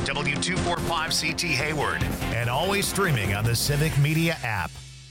W245CT Hayward, and always streaming on the Civic Media app.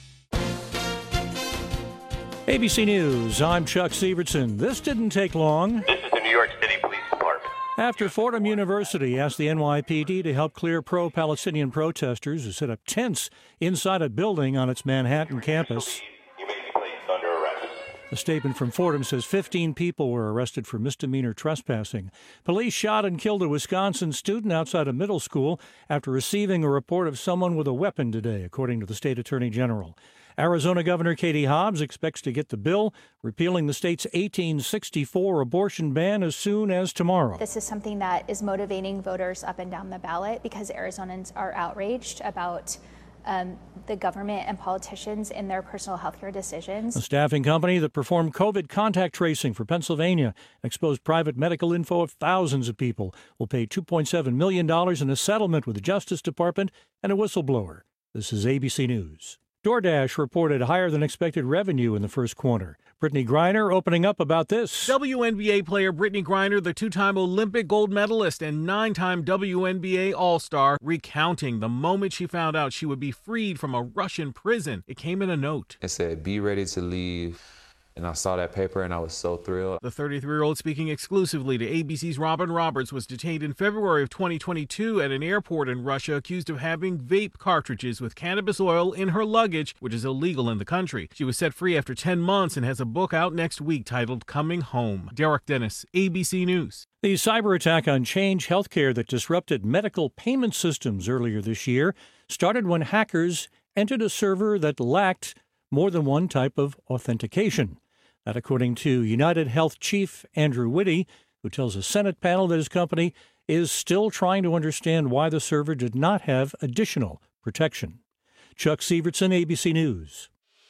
ABC News, I'm Chuck Sievertson. This didn't take long. This is the New York City Police Department. After Fordham University asked the NYPD to help clear pro-Palestinian protesters who set up tents inside a building on its Manhattan campus. You may be placed under arrest. A statement from Fordham says 15 people were arrested for misdemeanor trespassing. Police shot and killed a Wisconsin student outside a middle school after receiving a report of someone with a weapon today, according to the state attorney general. Arizona Governor Katie Hobbs expects to get the bill repealing the state's 1864 abortion ban as soon as tomorrow. This is something that is motivating voters up and down the ballot because Arizonans are outraged about the government and politicians in their personal health care decisions. A staffing company that performed COVID contact tracing for Pennsylvania and exposed private medical info of thousands of people will pay $2.7 million in a settlement with the Justice Department and a whistleblower. This is ABC News. DoorDash reported higher than expected revenue in the first quarter. Brittany Griner opening up about this. WNBA player Brittany Griner, the two-time Olympic gold medalist and 9-time WNBA All-Star, recounting the moment she found out she would be freed from a Russian prison. It came in a note. It said, "Be ready to leave." And I saw that paper and I was so thrilled. The 33-year-old, speaking exclusively to ABC's Robin Roberts, was detained in February of 2022 at an airport in Russia, accused of having vape cartridges with cannabis oil in her luggage, which is illegal in the country. She was set free after 10 months and has a book out next week titled Coming Home. Derek Dennis, ABC News. The cyber attack on Change Healthcare that disrupted medical payment systems earlier this year started when hackers entered a server that lacked more than one type of authentication. That according to United Health chief Andrew Whitty, who tells a Senate panel that his company is still trying to understand why the server did not have additional protection. Chuck Sievertson, ABC News.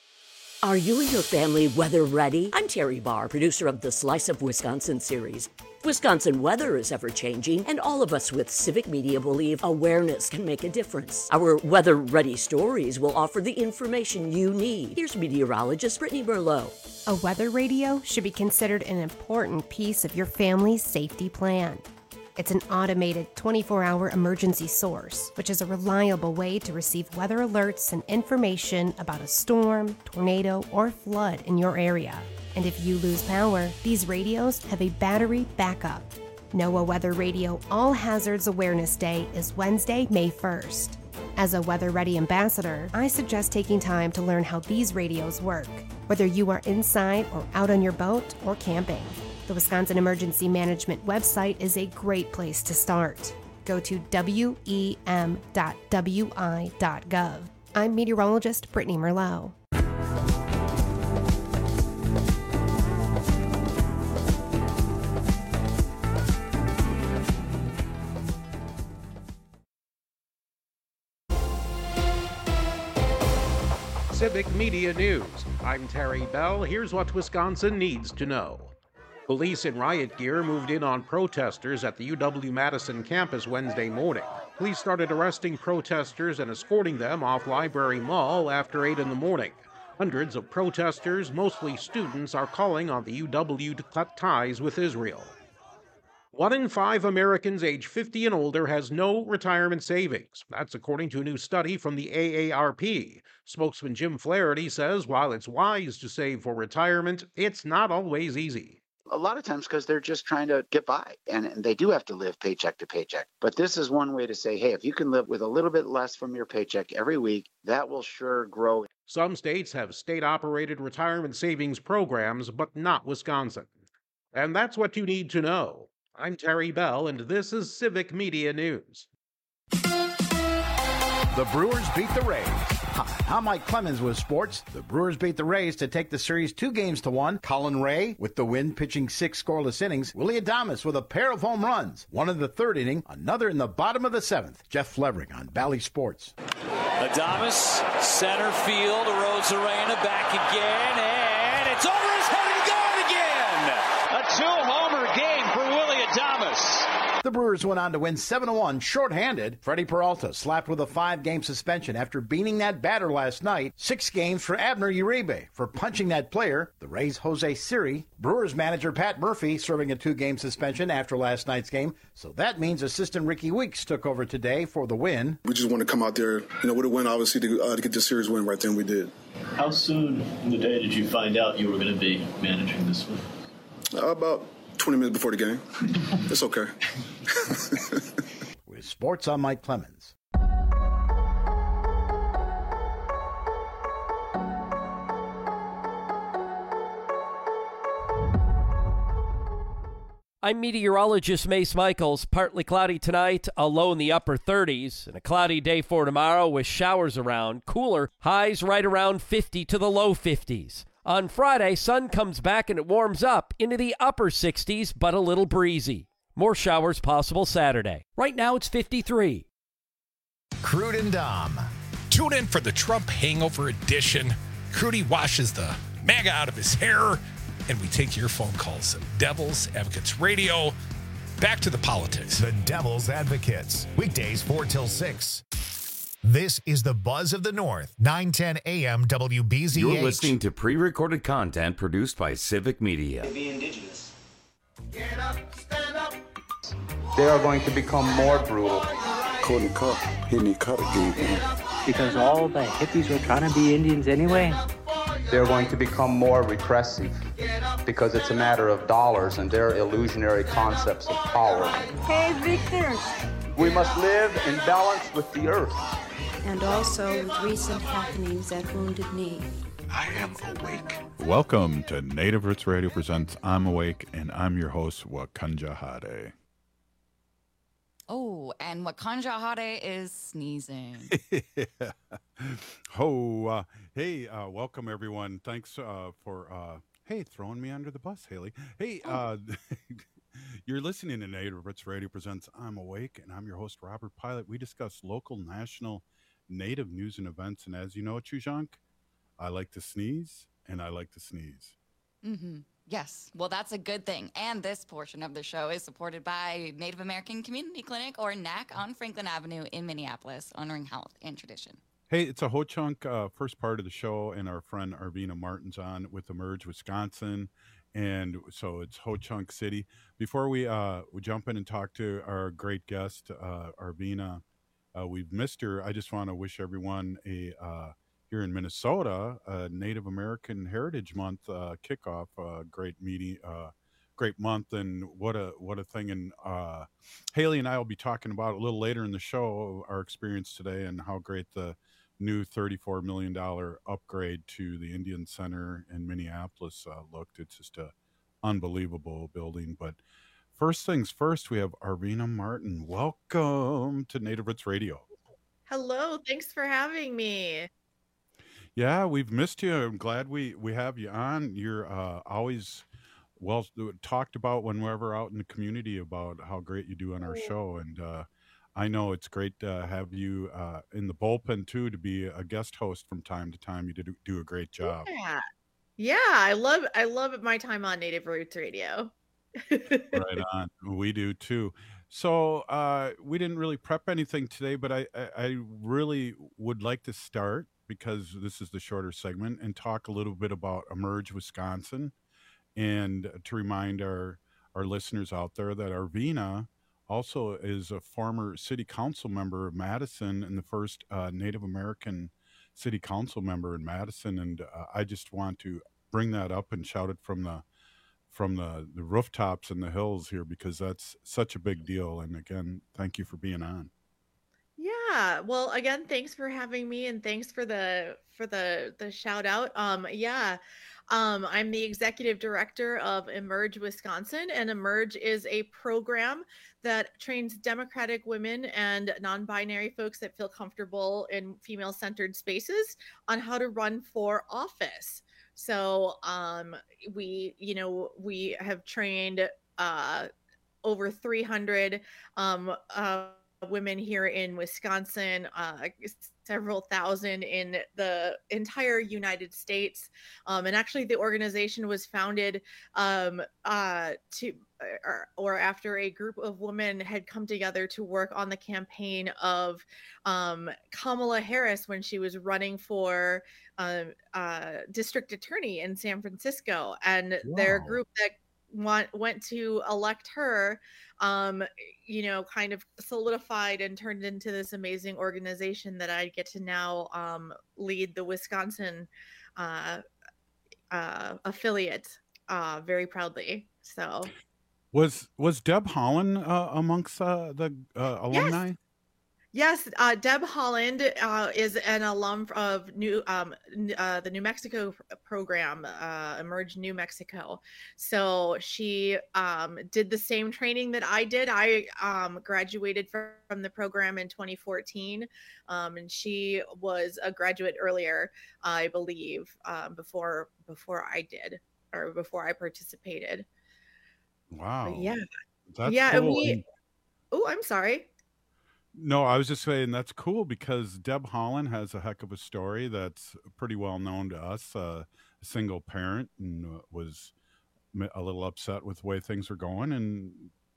Are you and your family weather ready? I'm Terry Barr, producer of the Slice of Wisconsin series. Wisconsin weather is ever-changing, and all of us with Civic Media believe awareness can make a difference. Our weather-ready stories will offer the information you need. Here's meteorologist Brittany Merlot. A weather radio should be considered an important piece of your family's safety plan. It's an automated 24-hour emergency source, which is a reliable way to receive weather alerts and information about a storm, tornado, or flood in your area. And if you lose power, these radios have a battery backup. NOAA Weather Radio All Hazards Awareness Day is Wednesday, May 1st. As a Weather Ready ambassador, I suggest taking time to learn how these radios work, whether you are inside or out on your boat or camping. The Wisconsin Emergency Management website is a great place to start. Go to wem.wi.gov. I'm meteorologist Brittany Merlot. Civic Media News. I'm Terry Bell. Here's what Wisconsin needs to know. Police in riot gear moved in on protesters at the UW-Madison campus Wednesday morning. Police started arresting protesters and escorting them off Library Mall after 8 in the morning. Hundreds of protesters, mostly students, are calling on the UW to cut ties with Israel. 1 in 5 Americans age 50 and older has no retirement savings. That's according to a new study from the AARP. Spokesman Jim Flaherty says while it's wise to save for retirement, it's not always easy. A lot of times because they're just trying to get by, and they do have to live paycheck to paycheck. But this is one way to say, hey, if you can live with a little bit less from your paycheck every week, that will sure grow. Some states have state-operated retirement savings programs, but not Wisconsin. And that's what you need to know. I'm Terry Bell, and this is Civic Media News. The Brewers beat the Rays. Hi, I'm Mike Clemens with sports. The Brewers beat the Rays to take the series 2-1. Colin Ray with the win, pitching 6 scoreless innings. Willie Adames with a pair of home runs. One in the 3rd inning, another in the bottom of the 7th. Jeff Flevering on Bally Sports. Adames, center field, Arozarena back again, and it's over his head and gone again! A 2-homer game for Willie Adames. The Brewers went on to win 7-1 shorthanded. Freddie Peralta slapped with a 5-game suspension after beating that batter last night. 6 games for Abner Uribe for punching that player. The Rays' Jose Siri. Brewers manager Pat Murphy serving a 2-game suspension after last night's game. So that means assistant Ricky Weeks took over today for the win. We just want to come out there, with a win, obviously, to get the series win right there, and we did. How soon in the day did you find out you were going to be managing this one? About 20 minutes before the game. It's okay. With sports, I'm Mike Clemens. I'm meteorologist Mace Michaels. Partly cloudy tonight, a low in the upper 30s, and a cloudy day for tomorrow with showers around. Cooler, highs right around 50 to the low 50s. On Friday, sun comes back and it warms up into the upper 60s, but a little breezy. More showers possible Saturday. Right now it's 53. Crude and Dom. Tune in for the Trump Hangover Edition. Crudy washes the MAGA out of his hair, and we take your phone calls. Devil's Advocates Radio. Back to the politics. The Devil's Advocates. Weekdays 4 till 6. This is the Buzz of the North, 910 AM WBZH. You're listening to pre-recorded content produced by Civic Media. Be indigenous. Get up, stand up. They are going to become more brutal. Couldn't cut. He didn't cut again. Because all the hippies were trying to be Indians anyway. They're going to become more repressive because it's a matter of dollars and their illusionary concepts of power. Hey, Victor. We must live in balance with the earth. And also with recent happenings at Wounded Knee. I am awake. Welcome to Native Roots Radio presents I'm Awake, and I'm your host, Wakanja Hade. Oh, and Wakanja Hade is sneezing. Hey, welcome everyone. Thanks for throwing me under the bus, Haley. Hey, you're listening to Native Roots Radio presents I'm Awake, and I'm your host, Robert Pilot. We discuss local, national, Native news and events, and as you know, Chujank, I like to sneeze, and I like to sneeze. Mm-hmm. Yes. Well, that's a good thing. And this portion of the show is supported by Native American Community Clinic, or NAC, on Franklin Avenue in Minneapolis, honoring health and tradition. Hey, it's a Ho-Chunk first part of the show, and our friend Arvina Martin's on with Emerge Wisconsin, and so it's Ho-Chunk City. Before we jump in and talk to our great guest, Arvina, we've missed her. I just want to wish everyone here in Minnesota, Native American Heritage Month kickoff, great meeting, great month, and what a thing. And Haley and I will be talking about a little later in the show our experience today and how great the new $34 million upgrade to the Indian Center in Minneapolis looked. It's just a unbelievable building. But first things first, we have Arvina Martin. Welcome to Native Roots Radio. Hello, thanks for having me. Yeah, we've missed you. I'm glad we have you on. You're always well talked about whenever out in the community about how great you do on our show. And I know it's great to have you in the bullpen too, to be a guest host from time to time. You do a great job. Yeah, I love my time on Native Roots Radio. Right on. We do too. So we didn't really prep anything today, but I really would like to start, because this is the shorter segment, and talk a little bit about Emerge Wisconsin, and to remind our listeners out there that Arvina also is a former city council member of Madison and the first Native American city council member in Madison. And I just want to bring that up and shout it from the rooftops and the hills here, because that's such a big deal. And again, thank you for being on. Yeah, well, again, thanks for having me, and thanks for the shout out. I'm the executive director of Emerge Wisconsin, and Emerge is a program that trains Democratic women and non-binary folks that feel comfortable in female-centered spaces on how to run for office. So we have trained over 300 women here in Wisconsin, several thousand in the entire United States. And actually the organization was founded or after a group of women had come together to work on the campaign of Kamala Harris when she was running for district attorney in San Francisco, and their group that went to elect her, you know, kind of solidified and turned into this amazing organization that I get to now lead the Wisconsin affiliate very proudly. So was Deb Holland amongst the alumni? Yes, Deb Holland is an alum of the New Mexico program, Emerge New Mexico. So she did the same training that I did. I graduated from the program in 2014, and she was a graduate earlier, I believe, before I did, or before I participated. Wow. But yeah. That's yeah, cool. and I'm sorry. No, I was just saying that's cool because Deb Holland has a heck of a story that's pretty well known to us. A single parent, and was a little upset with the way things were going, and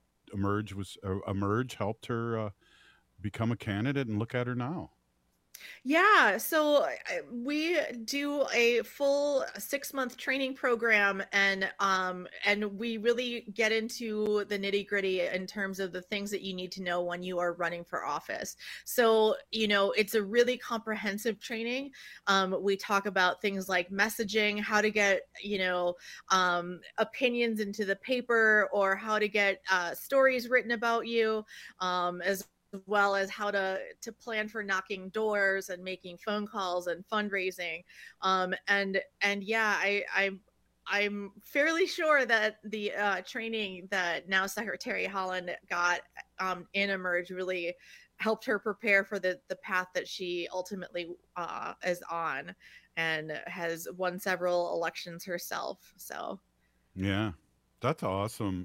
Emerge helped her become a candidate, and look at her now. Yeah, so we do a full 6-month training program, and we really get into the nitty-gritty in terms of the things that you need to know when you are running for office. So, you know, it's a really comprehensive training. We talk about things like messaging, how to get, you know, opinions into the paper, or how to get stories written about you, as well as how to plan for knocking doors and making phone calls and fundraising. And yeah, I'm fairly sure that the training that now Secretary Holland got in Emerge really helped her prepare for the path that she ultimately is on, and has won several elections herself. So yeah, that's awesome.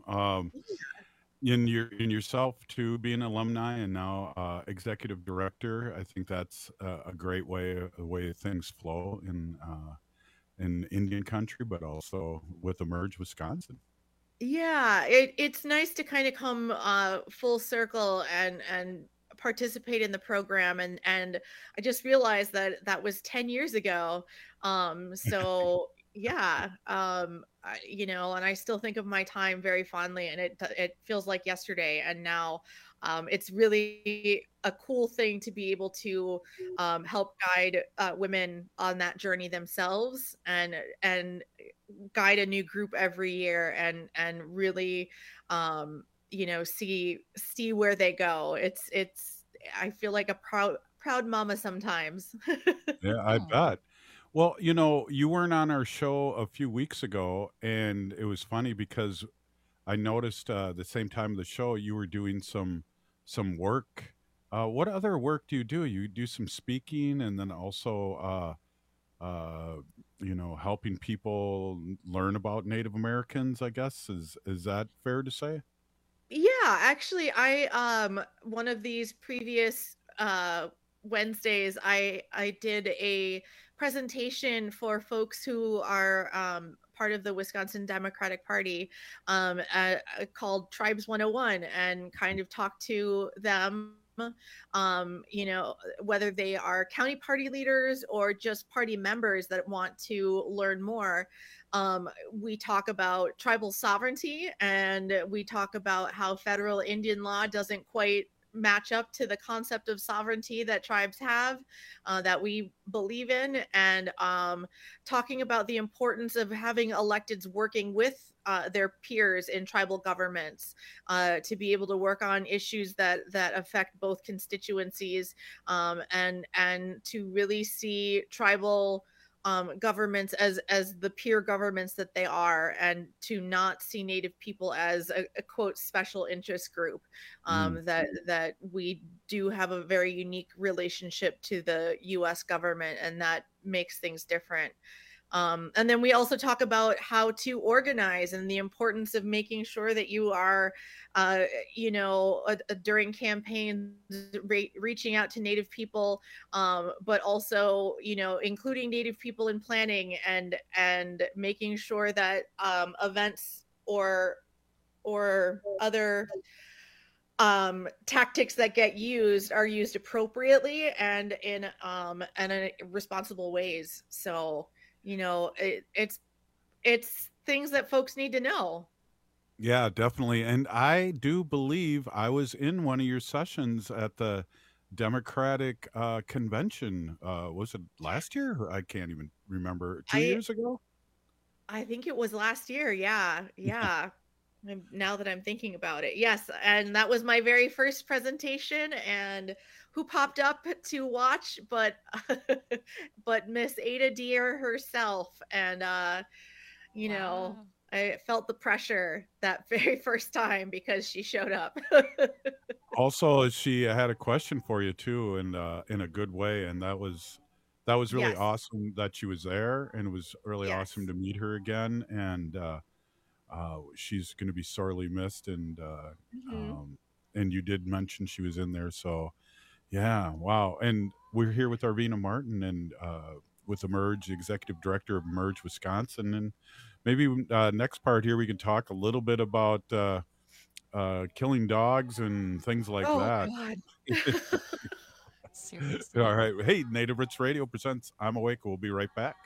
In yourself too, being an alumni and now executive director, I think that's a great way things flow in Indian country, but also with Emerge Wisconsin. Yeah, it's nice to kind of come full circle and participate in the program, and I just realized that was 10 years ago. So yeah, you know, and I still think of my time very fondly, and it feels like yesterday. And now it's really a cool thing to be able to help guide women on that journey themselves, and guide a new group every year, and really you know, see where they go. It's I feel like a proud mama sometimes. Yeah, I bet. Well, you know, you weren't on our show a few weeks ago, and it was funny because I noticed the same time of the show you were doing some work. What other work do you do? You do some speaking, and then also, you know, helping people learn about Native Americans, I guess. Is that fair to say? Yeah, actually, I one of these previous Wednesdays, I did a presentation for folks who are part of the Wisconsin Democratic Party, called Tribes 101, and kind of talked to them, you know, whether they are county party leaders or just party members that want to learn more. We talk about tribal sovereignty, and we talk about how federal Indian law doesn't quite match up to the concept of sovereignty that tribes have, that we believe in, and talking about the importance of having electeds working with their peers in tribal governments, to be able to work on issues that affect both constituencies, and to really see tribal governments as the peer governments that they are, and to not see Native people as a quote special interest group, that we do have a very unique relationship to the U.S. government, and that makes things different. And then we also talk about how to organize, and the importance of making sure that you are, you know, during campaigns, reaching out to Native people, but also, you know, including Native people in planning, and making sure that events or or other tactics that get used are used appropriately and in responsible ways. So, you know, it's things that folks need to know. Yeah, definitely. And I do believe I was in one of your sessions at the Democratic convention. Was it last year? I can't even remember. 2 years ago? I think it was last year. Yeah. Now that I'm thinking about it. Yes. And that was my very first presentation, and who popped up to watch but Miss Ada Deer herself. And you know, I felt the pressure that very first time because she showed up. Also, she had a question for you too, and in a good way, and that was really Yes. awesome that she was there, and it was really Yes. awesome to meet her again. And she's going to be sorely missed, and and you did mention she was in there, so yeah, wow. And we're here with Arvina Martin, and with Emerge, executive director of Emerge Wisconsin. And maybe next part here we can talk a little bit about killing dogs and things like that. God. Seriously. All right. Hey, Native Roots Radio presents I'm Awake. We'll be right back.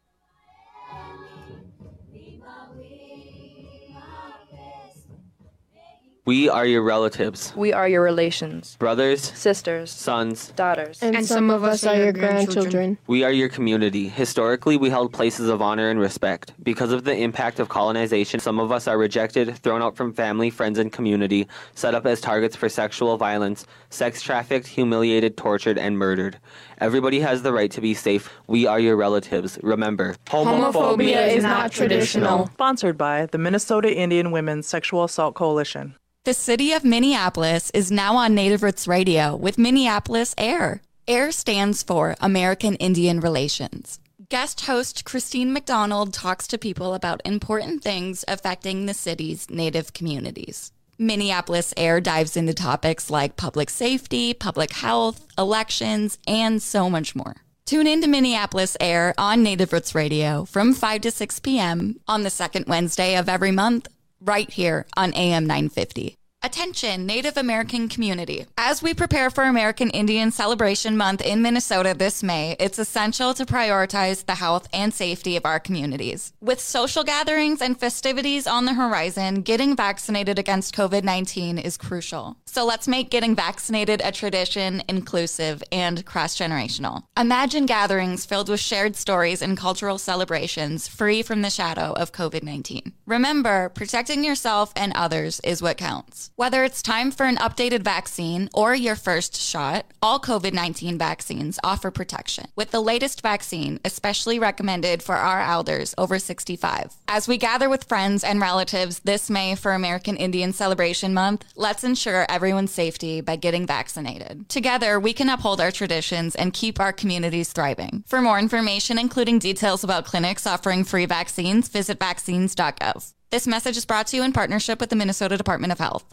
We are your relatives, We are your relations, brothers, sisters, sons. daughters. And some of us are your grandchildren. We are your community. Historically, we held places of honor and respect. Because of the impact of colonization, some of us are rejected, thrown out from family, friends, and community, set up as targets for sexual violence, sex trafficked, humiliated, tortured, and murdered. Everybody has the right to be safe. We are your relatives. Remember, Homophobia is not traditional. Sponsored by the Minnesota Indian Women's Sexual Assault Coalition. The city of Minneapolis is now on Native Roots Radio with Minneapolis AIR. AIR stands for American Indian Relations. Guest host Christine McDonald talks to people about important things affecting the city's Native communities. Minneapolis AIR dives into topics like public safety, public health, elections, and so much more. Tune in to Minneapolis AIR on Native Roots Radio from 5 to 6 p.m. on the second Wednesday of every month, right here on AM 950. Attention, Native American community. As we prepare for American Indian Celebration Month in Minnesota this May, it's essential to prioritize the health and safety of our communities. With social gatherings and festivities on the horizon, getting vaccinated against COVID-19 is crucial. So let's make getting vaccinated a tradition, inclusive, and cross-generational. Imagine gatherings filled with shared stories and cultural celebrations free from the shadow of COVID-19. Remember, protecting yourself and others is what counts. Whether it's time for an updated vaccine or your first shot, all COVID-19 vaccines offer protection, with the latest vaccine especially recommended for our elders over 65. As we gather with friends and relatives this May for American Indian Celebration Month, let's ensure everyone's safety by getting vaccinated. Together, we can uphold our traditions and keep our communities thriving. For more information, including details about clinics offering free vaccines, visit vaccines.gov. This message is brought to you in partnership with the Minnesota Department of Health.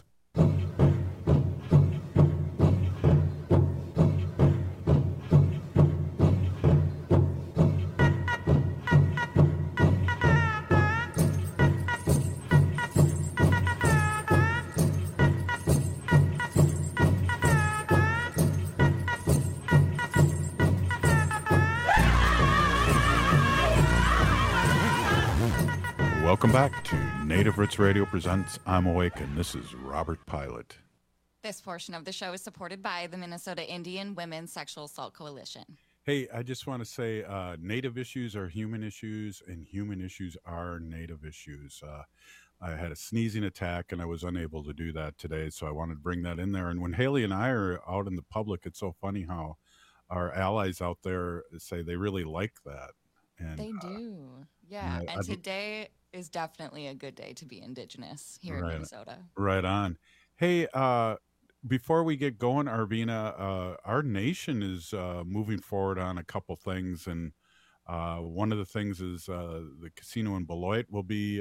Welcome back to Native Roots Radio presents I'm Awake, and this is Robert Pilot. This portion of the show is supported by the Minnesota Indian Women's Sexual Assault Coalition. Hey, I just want to say Native issues are human issues, and human issues are Native issues. I had a sneezing attack, and I was unable to do that today, so I wanted to bring that in there. And when Haley and I are out in the public, it's so funny how our allies out there say they really like that. And they do. Yeah, and today is definitely a good day to be Indigenous here in Minnesota. Right on. Hey, before we get going, Arvina, our nation is moving forward on a couple things, and one of the things is the casino in Beloit will be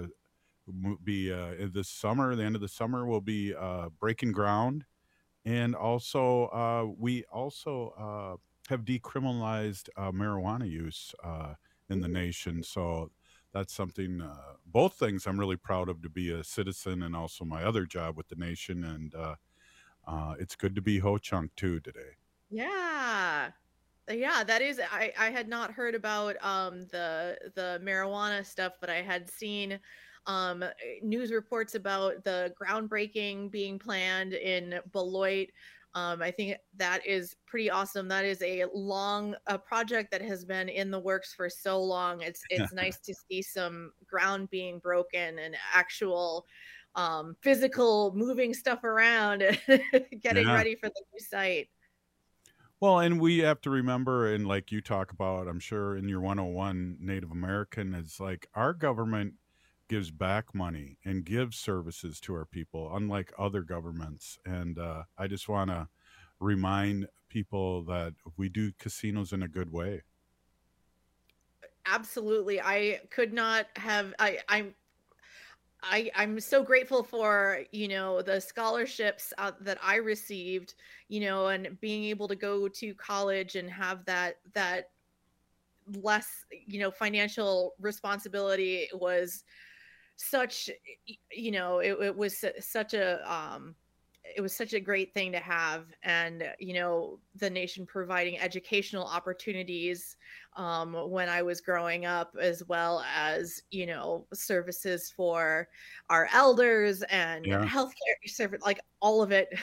this summer. The end of the summer will be breaking ground, and also we also have decriminalized marijuana use in the nation. So that's something, both things I'm really proud of, to be a citizen and also my other job with the nation. And it's good to be Ho Chunk too today. Yeah. Yeah, that is, I had not heard about the marijuana stuff, but I had seen news reports about the groundbreaking being planned in Beloit. I think that is pretty awesome. That is a project that has been in the works for so long. It's nice to see some ground being broken and actual physical moving stuff around, getting ready for the new site. Well, and we have to remember, and like you talk about, I'm sure in your 101 Native American, is like our government gives back money and gives services to our people, unlike other governments. And I just want to remind people that we do casinos in a good way. Absolutely. I could not have, I'm so grateful for, the scholarships that I received, and being able to go to college and have that less, financial responsibility was such, it was such a great thing to have. And, the nation providing educational opportunities when I was growing up, as well as, services for our elders and healthcare service, like all of it.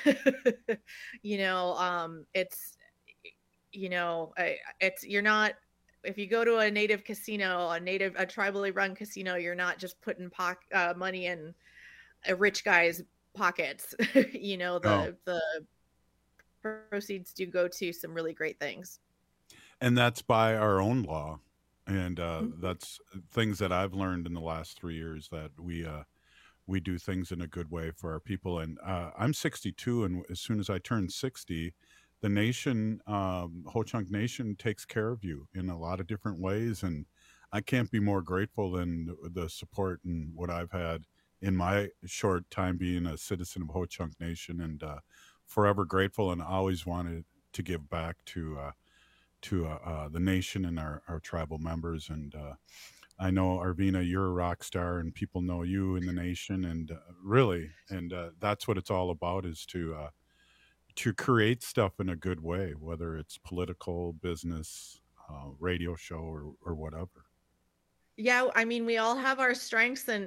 You're not, if you go to a native casino, a tribally run casino, you're not just putting money in a rich guy's pockets. The proceeds do go to some really great things. And that's by our own law. And that's things that I've learned in the last 3 years, that we do things in a good way for our people. And I'm 62, and as soon as I turn 60, the nation, Ho Chunk Nation, takes care of you in a lot of different ways. And I can't be more grateful than the support and what I've had in my short time being a citizen of Ho Chunk Nation, and forever grateful, and always wanted to give back to the nation and our tribal members. And I know, Arvina, you're a rock star, and people know you in the nation, and really, and that's what it's all about, is to create stuff in a good way, whether it's political, business, radio show, or whatever. Yeah, I mean, we all have our strengths, and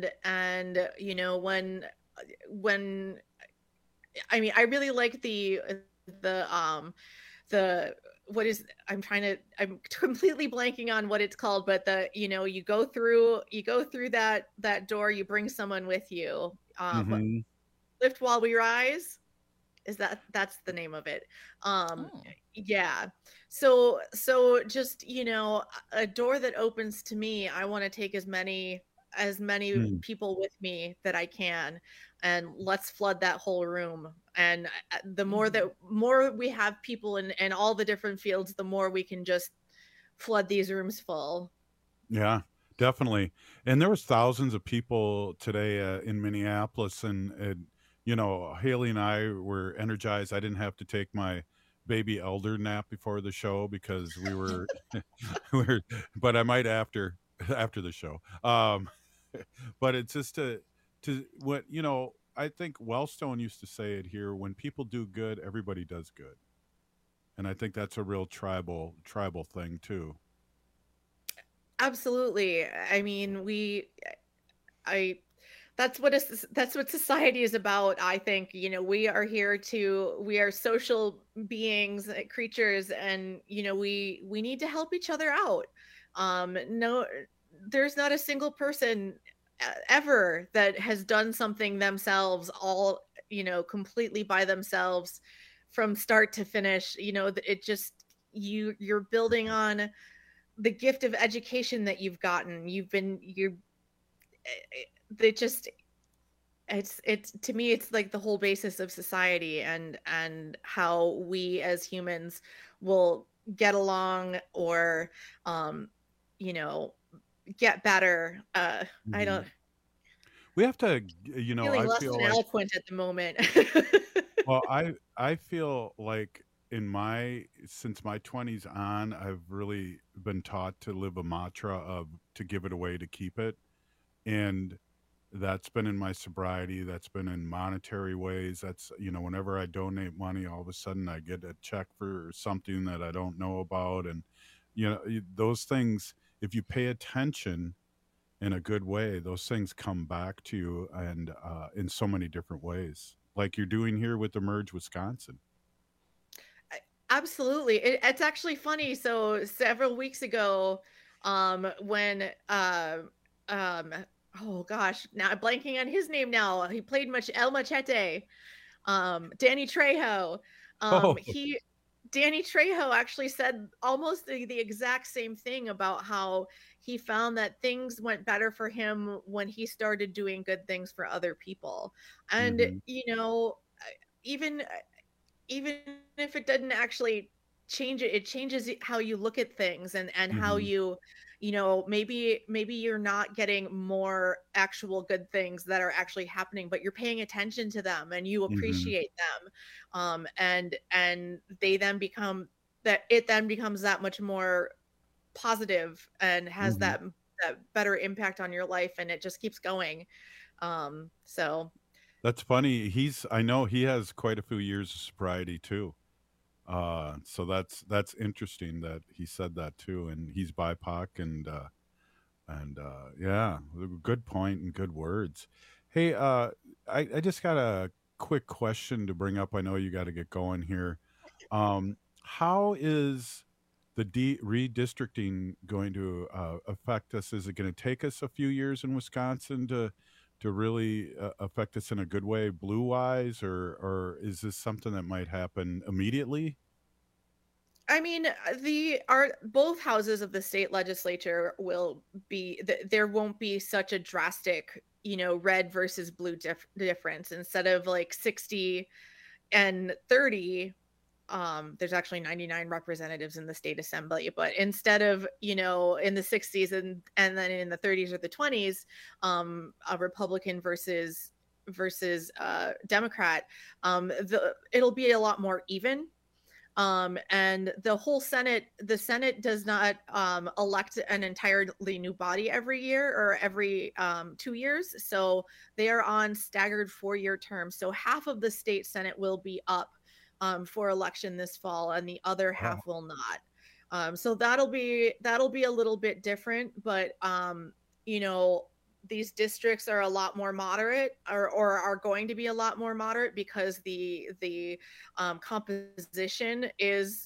when I mean, I really like the what is, I'm completely blanking on what it's called, but you go through that door, you bring someone with you. Lift While We Rise, that's the name of it. Yeah. So just, a door that opens to me, I want to take as many people with me that I can, and let's flood that whole room. And the more we have people in all the different fields, the more we can just flood these rooms full. Yeah, definitely. And there was thousands of people today in Minneapolis, and Haley and I were energized. I didn't have to take my baby elder nap before the show because we were, but I might after the show. But it's just to what, I think Wellstone used to say it here: when people do good, everybody does good. And I think that's a real tribal thing too. Absolutely. I mean, that's what society is about. I think, we are social beings, creatures, and, we need to help each other out. No, there's not a single person ever that has done something themselves all, completely by themselves from start to finish. It just, you're building on the gift of education that you've gotten. It's to me, it's like the whole basis of society, and how we as humans will get along, or get better. I don't, we have to, feeling less than eloquent at the moment. Well, I feel like since my 20s on, I've really been taught to live a mantra of to give it away to keep it. And that's been in my sobriety. That's been in monetary ways. That's, whenever I donate money, all of a sudden I get a check for something that I don't know about. And, those things, if you pay attention in a good way, those things come back to you and in so many different ways, like you're doing here with Emerge Wisconsin. Absolutely. It's actually funny. So several weeks ago, when oh gosh, now I'm blanking on his name now. He played El Machete, Danny Trejo. Danny Trejo actually said almost the exact same thing about how he found that things went better for him when he started doing good things for other people. And, even if it doesn't actually change it, it changes how you look at things and how you, maybe you're not getting more actual good things that are actually happening, but you're paying attention to them and you appreciate them. And they then becomes that much more positive and has that better impact on your life, and it just keeps going. So that's funny. I know he has quite a few years of sobriety too. So that's interesting that he said that too, and he's BIPOC and yeah, good point and good words. Hey, I just got a quick question to bring up. I know you got to get going here. How is the redistricting going to affect us? Is it going to take us a few years in Wisconsin to really affect us in a good way, blue wise, or is this something that might happen immediately? I mean, both houses of the state legislature will be, there won't be such a drastic, red versus blue difference. Instead of like 60 and 30, there's actually 99 representatives in the state assembly, but instead of, in the 60s and then in the 30s or the 20s, a Republican versus Democrat, it'll be a lot more even. And the Senate does not elect an entirely new body every year or every 2 years. So they are on staggered 4-year terms. So half of the state Senate will be up for election this fall, and the other half will not. So that'll be a little bit different, but these districts are a lot more moderate, or are going to be a lot more moderate, because the composition is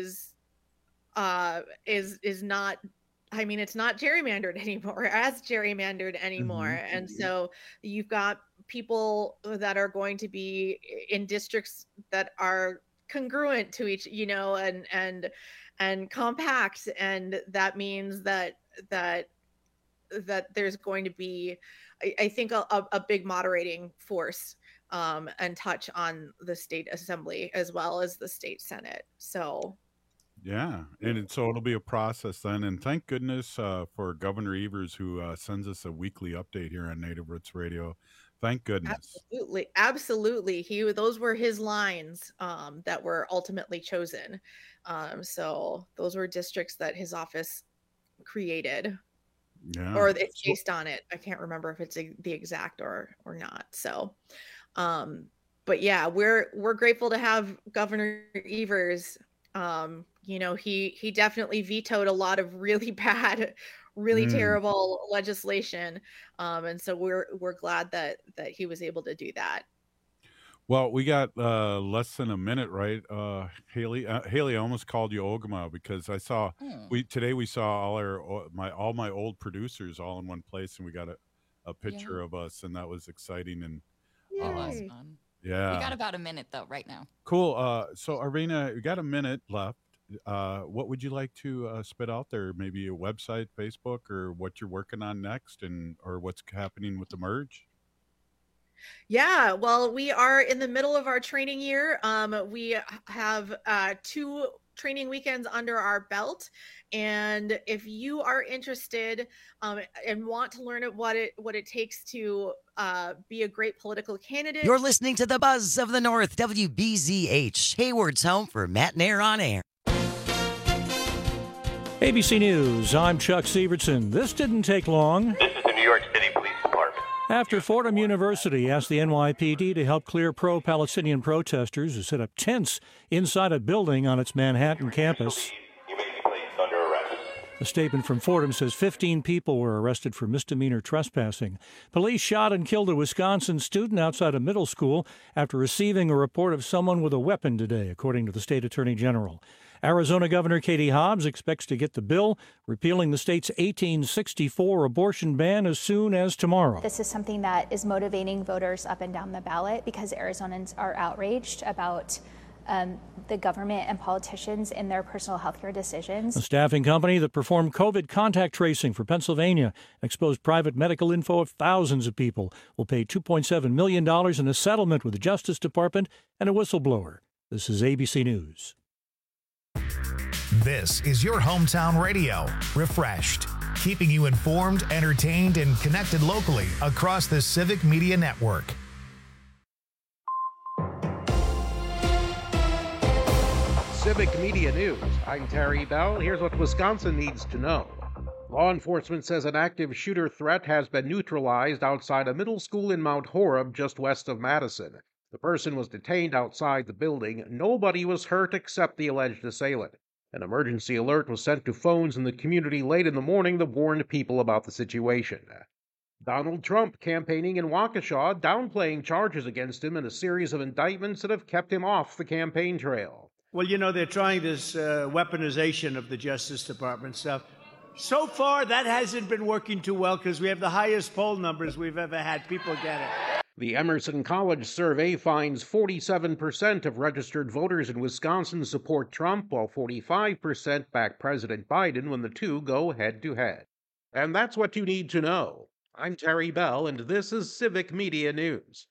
not, I mean, it's not gerrymandered anymore. And so you've got people that are going to be in districts that are congruent to each, and compact. And that means that there's going to be, I think, a big moderating force and touch on the state assembly as well as the state Senate. So yeah, and so it'll be a process then. And thank goodness for Governor Evers, who sends us a weekly update here on Native Roots Radio. Thank goodness. Absolutely. Those were his lines that were ultimately chosen. So those were districts that his office created. Yeah. Or it's based on it. I can't remember if it's the exact or not. So, but yeah, we're grateful to have Governor Evers. He definitely vetoed a lot of really bad, really terrible legislation. And so we're glad that he was able to do that. Well, we got less than a minute, right? Haley, I almost called you Ogama because I saw today we saw all my old producers all in one place, and we got a picture of us, and that was exciting. And it was fun. Yeah, we got about a minute though right now. Cool. So Arvina, we got a minute left. What would you like to spit out there? Maybe a website, Facebook, or what you're working on next, or what's happening with the Merge? Yeah, well, we are in the middle of our training year. We have 2 training weekends under our belt. And if you are interested and want to learn what it takes to be a great political candidate. You're listening to the Buzz of the North, WBZH, Hayward's home for Matt and Air on Air. ABC News, I'm Chuck Sievertson. This didn't take long. This is the New York City Police Department. After Fordham University asked the NYPD to help clear pro-Palestinian protesters who set up tents inside a building on its Manhattan campus. You may be placed under arrest. A statement from Fordham says 15 people were arrested for misdemeanor trespassing. Police shot and killed a Wisconsin student outside a middle school after receiving a report of someone with a weapon today, according to the state attorney general. Arizona Governor Katie Hobbs expects to get the bill repealing the state's 1864 abortion ban as soon as tomorrow. This is something that is motivating voters up and down the ballot because Arizonans are outraged about the government and politicians in their personal health care decisions. A staffing company that performed COVID contact tracing for Pennsylvania exposed private medical info of thousands of people will pay $2.7 million in a settlement with the Justice Department and a whistleblower. This is ABC News. This is your hometown radio, Refreshed, keeping you informed, entertained, and connected locally across the Civic Media Network. Civic Media News. I'm Terry Bell. Here's what Wisconsin needs to know. Law enforcement says an active shooter threat has been neutralized outside a middle school in Mount Horeb, just west of Madison. The person was detained outside the building. Nobody was hurt except the alleged assailant. An emergency alert was sent to phones in the community late in the morning that warned people about the situation. Donald Trump campaigning in Waukesha, downplaying charges against him in a series of indictments that have kept him off the campaign trail. Well, you know, they're trying this weaponization of the Justice Department stuff. So far, that hasn't been working too well because we have the highest poll numbers we've ever had. People get it. The Emerson College survey finds 47% of registered voters in Wisconsin support Trump, while 45% back President Biden when the two go head-to-head. And that's what you need to know. I'm Terry Bell, and this is Civic Media News.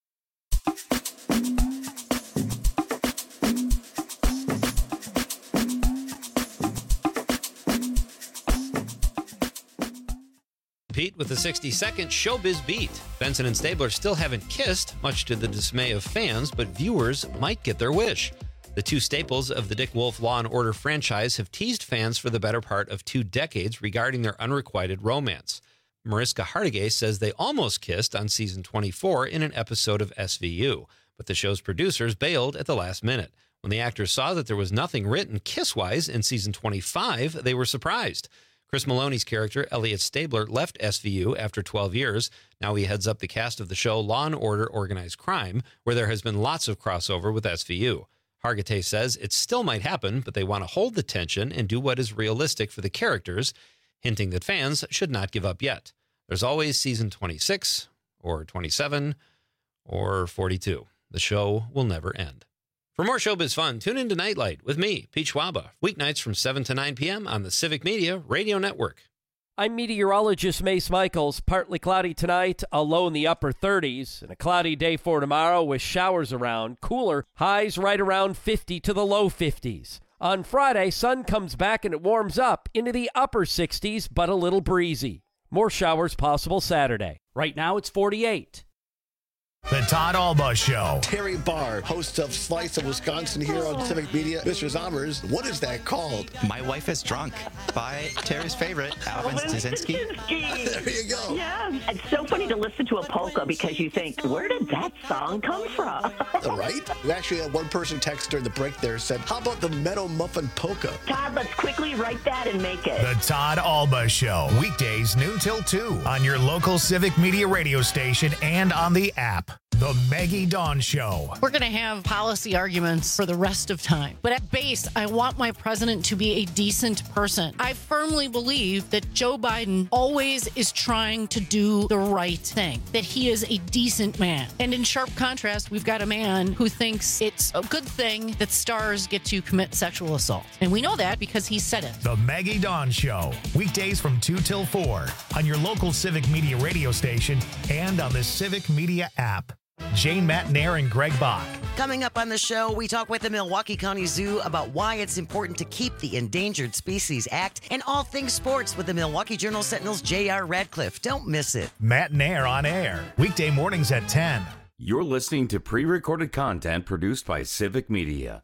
Pete with the 60-second Showbiz Beat. Benson and Stabler still haven't kissed, much to the dismay of fans, but viewers might get their wish. The two staples of the Dick Wolf Law & Order franchise have teased fans for the better part of 2 decades regarding their unrequited romance. Mariska Hargitay says they almost kissed on season 24 in an episode of SVU, but the show's producers bailed at the last minute. When the actors saw that there was nothing written kiss-wise in season 25, they were surprised. Chris Maloney's character, Elliot Stabler, left SVU after 12 years. Now he heads up the cast of the show Law & Order Organized Crime, where there has been lots of crossover with SVU. Hargitay says it still might happen, but they want to hold the tension and do what is realistic for the characters, hinting that fans should not give up yet. There's always season 26, or 27, or 42. The show will never end. For more showbiz fun, tune in to Nightlight with me, Pete Schwaba, weeknights from 7 to 9 p.m. on the Civic Media Radio Network. I'm meteorologist Mace Michaels. Partly cloudy tonight, a low in the upper 30s, and a cloudy day for tomorrow with showers around. Cooler, highs right around 50 to the low 50s. On Friday, sun comes back and it warms up into the upper 60s, but a little breezy. More showers possible Saturday. Right now it's 48. The Todd Alba Show. Terry Barr, host of Slice of Wisconsin here on Civic Media. Mr. Zommers, what is that called? My Wife is Drunk by Terry's favorite, Alvin Stasinski. There you go. Yeah, it's so funny to listen to a polka because you think, where did that song come from? Right? We actually had one person text during the break there said, how about the Meadow Muffin Polka? Todd, let's quickly write that and make it. The Todd Alba Show. Weekdays noon till 2 on your local Civic Media radio station and on the app. The Maggie Dawn Show. We're going to have policy arguments for the rest of time. But at base, I want my president to be a decent person. I firmly believe that Joe Biden always is trying to do the right thing, that he is a decent man. And in sharp contrast, we've got a man who thinks it's a good thing that stars get to commit sexual assault. And we know that because he said it. The Maggie Dawn Show. Weekdays from 2 till 4 on your local Civic Media radio station and on the Civic Media app. Jane Matnair and Greg Bach Coming up on the show, we talk with the Milwaukee County Zoo about why it's important to keep the Endangered Species Act and all things sports with the Milwaukee Journal-Sentinel's J.R. Radcliffe. Don't miss it. Matt and Air on air, weekday mornings at 10. You're listening to pre-recorded content produced by Civic Media.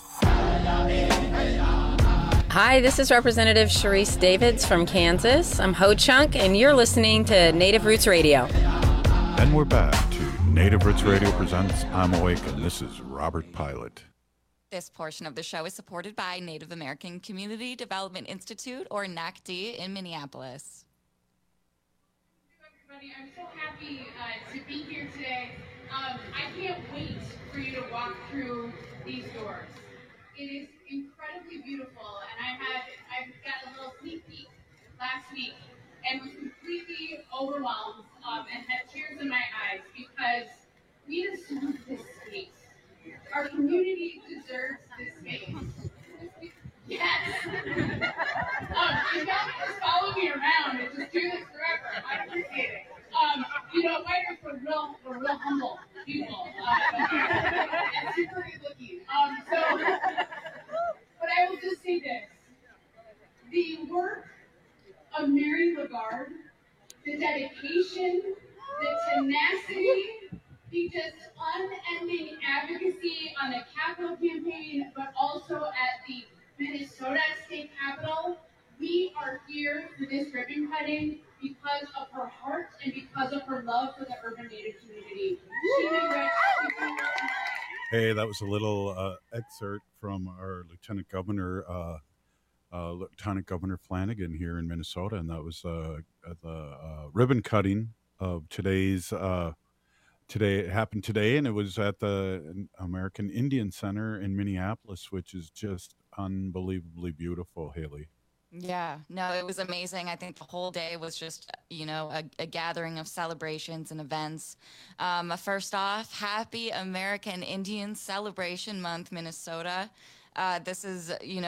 Hi, this is Representative Sharice Davids from Kansas. I'm Ho Chunk, and you're listening to Native Roots Radio. And we're back to Native Roots Radio presents I'm Awake, and this is Robert Pilot. This portion of the show is supported by Native American Community Development Institute, or NACD, in Minneapolis. Everybody, I'm so happy to be here today. I can't wait for you to walk through these doors. It is incredibly beautiful, and I've got a little sneak peek last week and was completely overwhelmed and had tears in my eyes because we deserve this space. Our community deserves this space. Yes. You guys just follow me around and just do this forever. I appreciate it. White Earth, we're real humble people. And super good looking. But I will just say this. The work of Mary Lagarde, the dedication, the tenacity, the just unending advocacy on the Capitol campaign, but also at the Minnesota State Capitol, we are here for this ribbon cutting because of her heart and because of her love for the urban Native community. Hey, that was a little excerpt from our Lieutenant Governor Flanagan here in Minnesota, and that was the ribbon cutting of today's. Today it happened today, and it was at the American Indian Center in Minneapolis, which is just unbelievably beautiful, Haley. Yeah, no, it was amazing. I think the whole day was just, a gathering of celebrations and events. First off, happy American Indian Celebration Month, Minnesota. This is,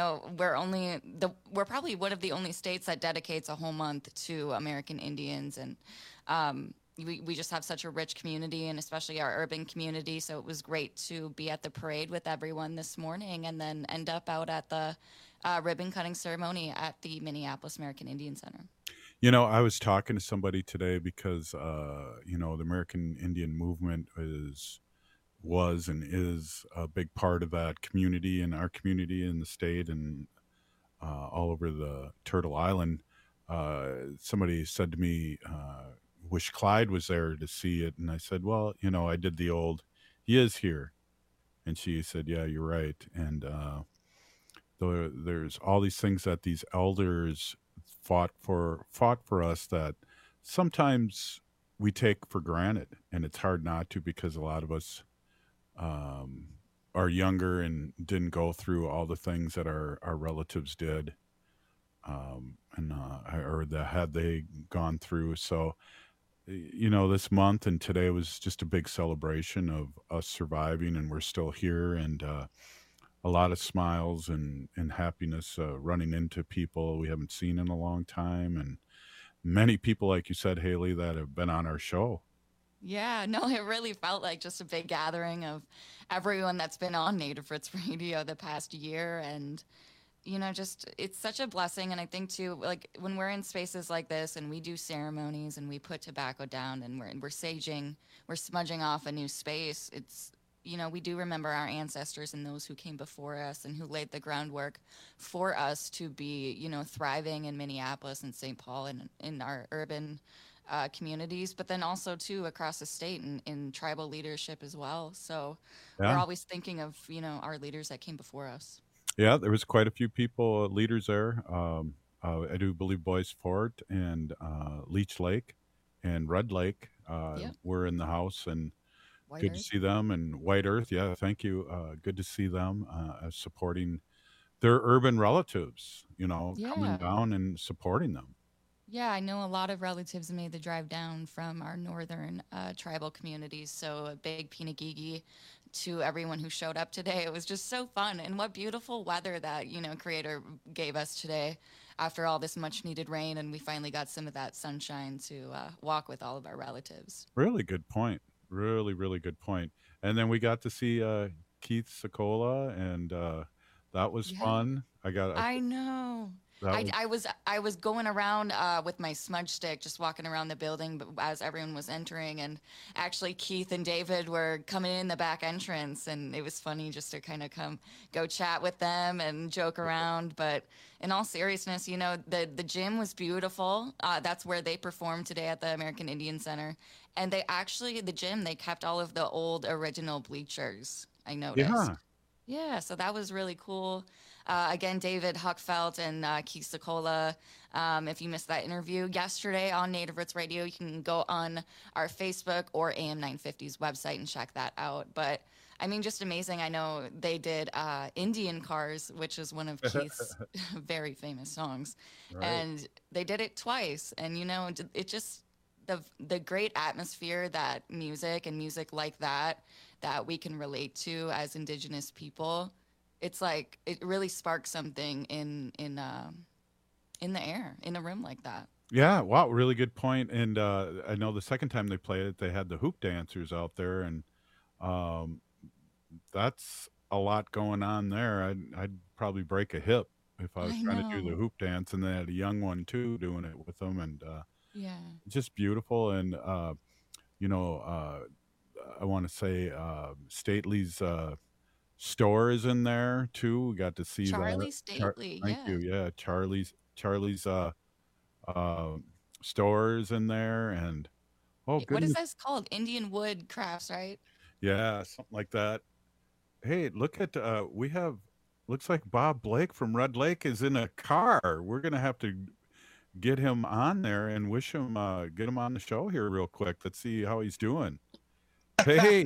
we're probably one of the only states that dedicates a whole month to American Indians. And we just have such a rich community, and especially our urban community. So it was great to be at the parade with everyone this morning and then end up out at the ribbon cutting ceremony at the Minneapolis American Indian Center. I was talking to somebody today because, the American Indian movement was and is a big part of that community and our community in the state and all over the Turtle Island. Somebody said to me, wish Clyde was there to see it. And I said, well, I did the old, he is here. And she said, yeah, you're right. And there's all these things that these elders fought for us that sometimes we take for granted, and it's hard not to, because a lot of us are younger and didn't go through all the things that our relatives did, or that had they gone through. So this month and today was just a big celebration of us surviving, and we're still here, and a lot of smiles and happiness running into people we haven't seen in a long time, and many people, like you said, Haley, that have been on our show. Yeah, no, it really felt like just a big gathering of everyone that's been on Native Roots Radio the past year. And, it's such a blessing. And I think, too, like when we're in spaces like this and we do ceremonies and we put tobacco down and we're saging, we're smudging off a new space, it's, we do remember our ancestors and those who came before us and who laid the groundwork for us to be, thriving in Minneapolis and St. Paul and in our urban communities, but then also, too, across the state and in tribal leadership as well. So we're always thinking of, our leaders that came before us. Yeah, there was quite a few people, leaders there. I do believe Boyce Fort and Leech Lake and Red Lake were in the house, and good to see them. And White Earth, yeah, thank you. Good to see them supporting their urban relatives, coming down and supporting them. Yeah, I know a lot of relatives made the drive down from our northern tribal communities. So a big Pinagigi to everyone who showed up today. It was just so fun. And what beautiful weather that, Creator gave us today after all this much needed rain. And we finally got some of that sunshine to walk with all of our relatives. Really good point. Really, really good point. And then we got to see Keith Secola, and that was fun. I know. I was going around with my smudge stick, just walking around the building as everyone was entering, and actually Keith and David were coming in the back entrance, and it was funny just to kind of go chat with them and joke around. But in all seriousness, you know, the gym was beautiful. That's where they performed today at the American Indian Center, and the gym, they kept all of the old original bleachers. I noticed. Yeah, so that was really cool. Again, David Huckfelt and Keith Secola. If you missed that interview yesterday on Native Roots Radio, you can go on our Facebook or AM 950's website and check that out. But I mean, just amazing. I know they did Indian Cars, which is one of Keith's very famous songs. Right. And they did it twice. And, you know, it just, the great atmosphere that music and music like that we can relate to as Indigenous people, it's like it really sparks something in the air in a room like that. Yeah, wow, really good point. And I know the second time they played it, they had the hoop dancers out there, and that's a lot going on there. I'd probably break a hip if I was trying to do the hoop dance, and they had a young one too doing it with them, and just beautiful. And you know, I want to say Stately's store is in there too. We got to see Charlie that. Stately. Thank you. Yeah, Charlie's stores in there, and what is this called? Indian Wood Crafts, right? Yeah, something like that. Hey, look at looks like Bob Blake from Red Lake is in a car. We're gonna have to get him on there and get him on the show here real quick. Let's see how he's doing. Hey.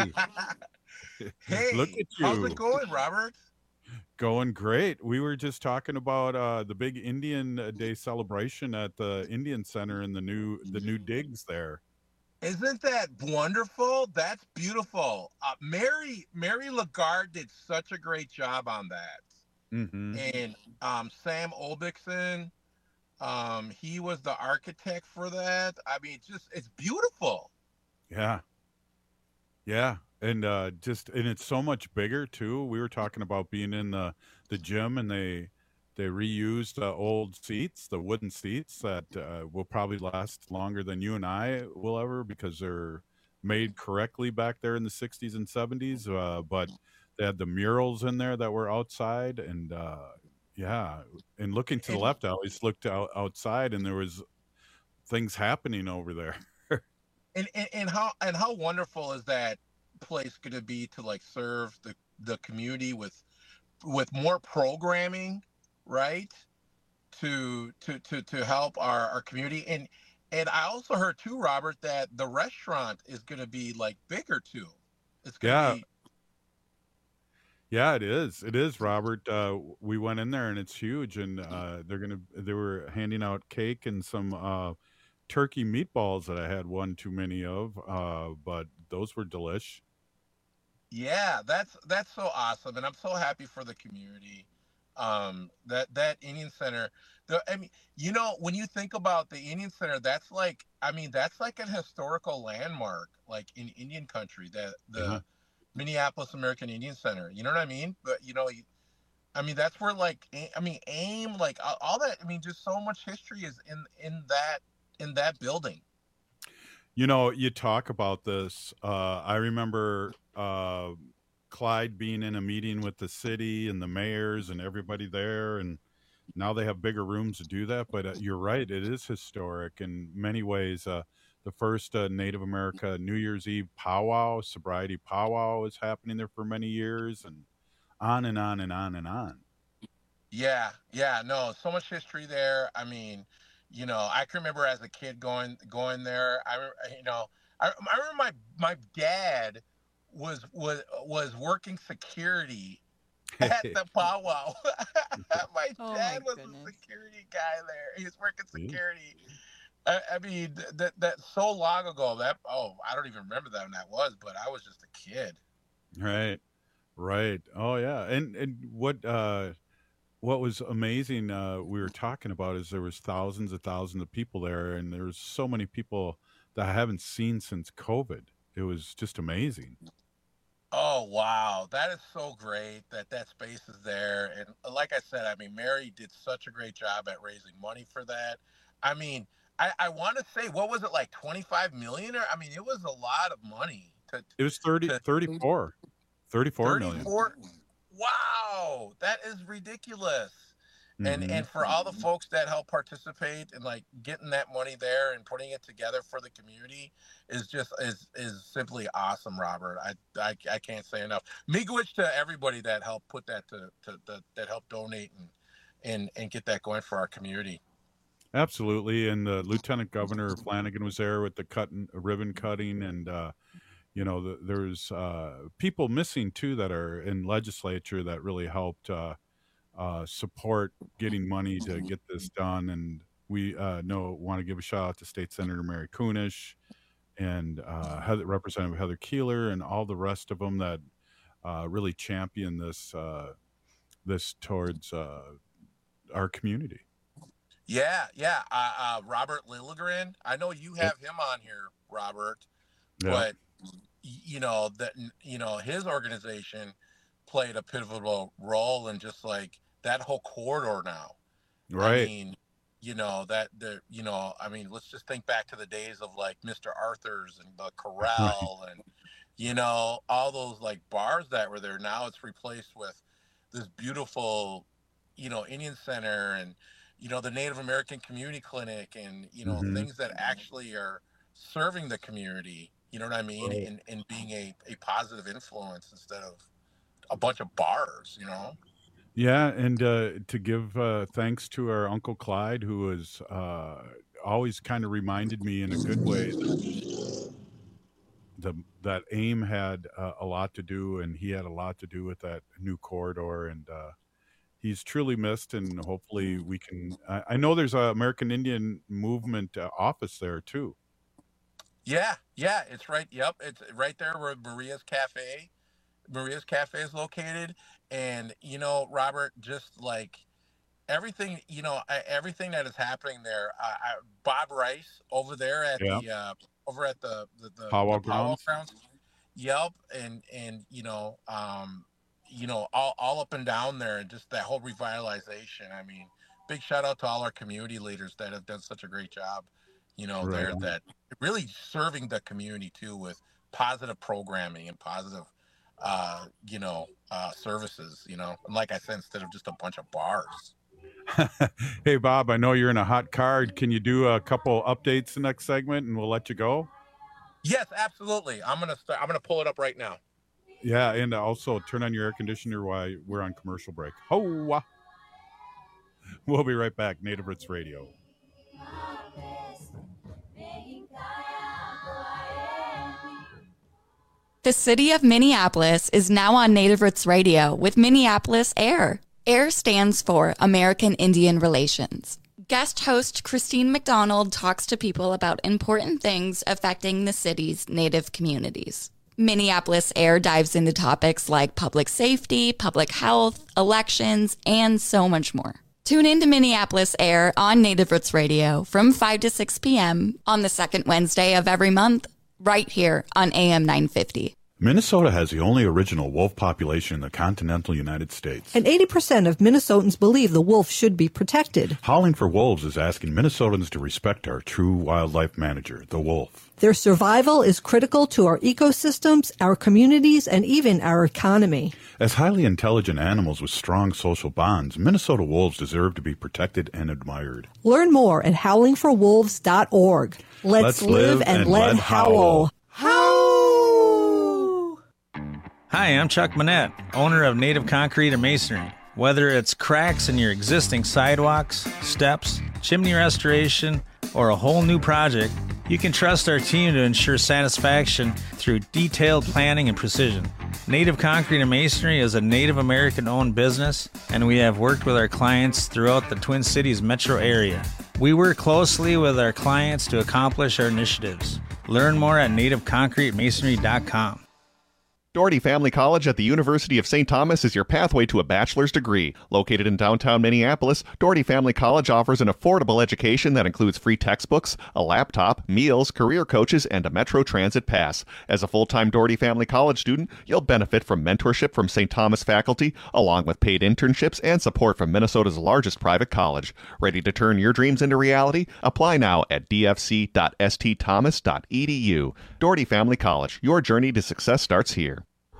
Hey, look at you. How's it going, Robert? Going great. We were just talking about the big Indian Day celebration at the Indian Center and the new digs there. Isn't that wonderful? That's beautiful. Mary Lagarde did such a great job on that. Mm-hmm. And Sam Olbixson, he was the architect for that. I mean, it's beautiful. Yeah. Yeah. And it's so much bigger too. We were talking about being in the gym, and they reused old seats, the wooden seats that will probably last longer than you and I will ever, because they're made correctly back there in the 60s and 70s. But they had the murals in there that were outside, and and looking to the left, I always looked outside, and there was things happening over there. and how wonderful is that place going to be to like serve the community with more programming, right, to help our community. And I also heard too, Robert, that the restaurant is going to be like bigger too. It's going to be. Yeah, it is, Robert. We went in there, and it's huge, and they were handing out cake and some turkey meatballs that I had one too many of, but those were delish. Yeah, that's so awesome, and I'm so happy for the community. That Indian Center, I mean, you know, when you think about the Indian Center, that's like a historical landmark, like in Indian country, the Minneapolis American Indian Center. You know what I mean? But you know, that's where AIM, like all that. I mean, just so much history is in that building. You know, you talk about this. I remember Clyde being in a meeting with the city and the mayors and everybody there, and now they have bigger rooms to do that. But you're right, it is historic in many ways. The first Native America New Year's Eve powwow, sobriety powwow, is happening there for many years, and on and on and on and on. Yeah, no, so much history there. I mean, you know, I can remember as a kid going there. I remember my dad was working security at the powwow. My dad was a security guy there. He was working security. I mean, that's so long ago. I don't even remember that when that was, but I was just a kid. Right. Oh yeah. And what was amazing, we were talking about, is there was thousands of people there, and there was so many people that I haven't seen since COVID. It was just amazing. Oh, wow. That is so great that space is there. And like I said, I mean, Mary did such a great job at raising money for that. I mean, I want to say, what was it, like 25 million? Or, I mean, it was a lot of money. It was 34 million. Wow. That is ridiculous. Mm-hmm. And for all the folks that help participate and like getting that money there and putting it together for the community is just is simply awesome, Robert. I can't say enough. Miigwech to everybody that helped put that that helped donate and get that going for our community. Absolutely. And Lieutenant Governor Flanagan was there with the ribbon cutting, and there's people missing too that are in legislature that really helped support getting money to get this done. And we want to give a shout out to State Senator Mary Kunesh and Representative Heather Keeler and all the rest of them that really champion this towards our community. Yeah. Robert Lilligren. I know you have him on here, Robert, but his organization played a pivotal role in just like that whole corridor now. Right. I mean, let's just think back to the days of like Mr. Arthur's and the Corral and, all those like bars that were there. Now it's replaced with this beautiful, Indian Center and, the Native American Community Clinic and, things that actually are serving the community, you know what I mean? Right. And being a positive influence instead of a bunch of bars, Yeah, and to give thanks to our Uncle Clyde, who has always kind of reminded me in a good way that AIM had a lot to do, and he had a lot to do with that new corridor, and he's truly missed, and hopefully we can... I know there's an American Indian Movement office there, too. Yeah, it's right. Yep, it's right there where Maria's Cafe is located. And, Robert, just like everything, everything that is happening there, Bob Rice over there at the Powwow Grounds. Yep. And all up and down there, and just that whole revitalization. I mean, big shout out to all our community leaders that have done such a great job, Right. there, that really serving the community too with positive programming and positive services, and like I said, instead of just a bunch of bars. Hey, Bob, I know you're in a hot car. Can you do a couple updates the next segment and we'll let you go? Yes, absolutely. I'm going to pull it up right now. Yeah. And also turn on your air conditioner while we're on commercial break. Ho! We'll be right back. Native Roots Radio. The city of Minneapolis is now on Native Roots Radio with Minneapolis AIR. AIR stands for American Indian Relations. Guest host Christine McDonald talks to people about important things affecting the city's Native communities. Minneapolis AIR dives into topics like public safety, public health, elections, and so much more. Tune in to Minneapolis AIR on Native Roots Radio from 5 to 6 p.m. on the second Wednesday of every month, right here on AM 950. Minnesota has the only original wolf population in the continental United States. And 80% of Minnesotans believe the wolf should be protected. Howling for Wolves is asking Minnesotans to respect our true wildlife manager, the wolf. Their survival is critical to our ecosystems, our communities, and even our economy. As highly intelligent animals with strong social bonds, Minnesota wolves deserve to be protected and admired. Learn more at howlingforwolves.org. Let's live and let howl. Hi, I'm Chuck Manette, owner of Native Concrete and Masonry. Whether it's cracks in your existing sidewalks, steps, chimney restoration, or a whole new project, you can trust our team to ensure satisfaction through detailed planning and precision. Native Concrete and Masonry is a Native American-owned business, and we have worked with our clients throughout the Twin Cities metro area. We work closely with our clients to accomplish our initiatives. Learn more at nativeconcretemasonry.com. Doherty Family College at the University of St. Thomas is your pathway to a bachelor's degree. Located in downtown Minneapolis, Doherty Family College offers an affordable education that includes free textbooks, a laptop, meals, career coaches, and a Metro Transit pass. As a full-time Doherty Family College student, you'll benefit from mentorship from St. Thomas faculty, along with paid internships and support from Minnesota's largest private college. Ready to turn your dreams into reality? Apply now at dfc.stthomas.edu. Doherty Family College, your journey to success starts here.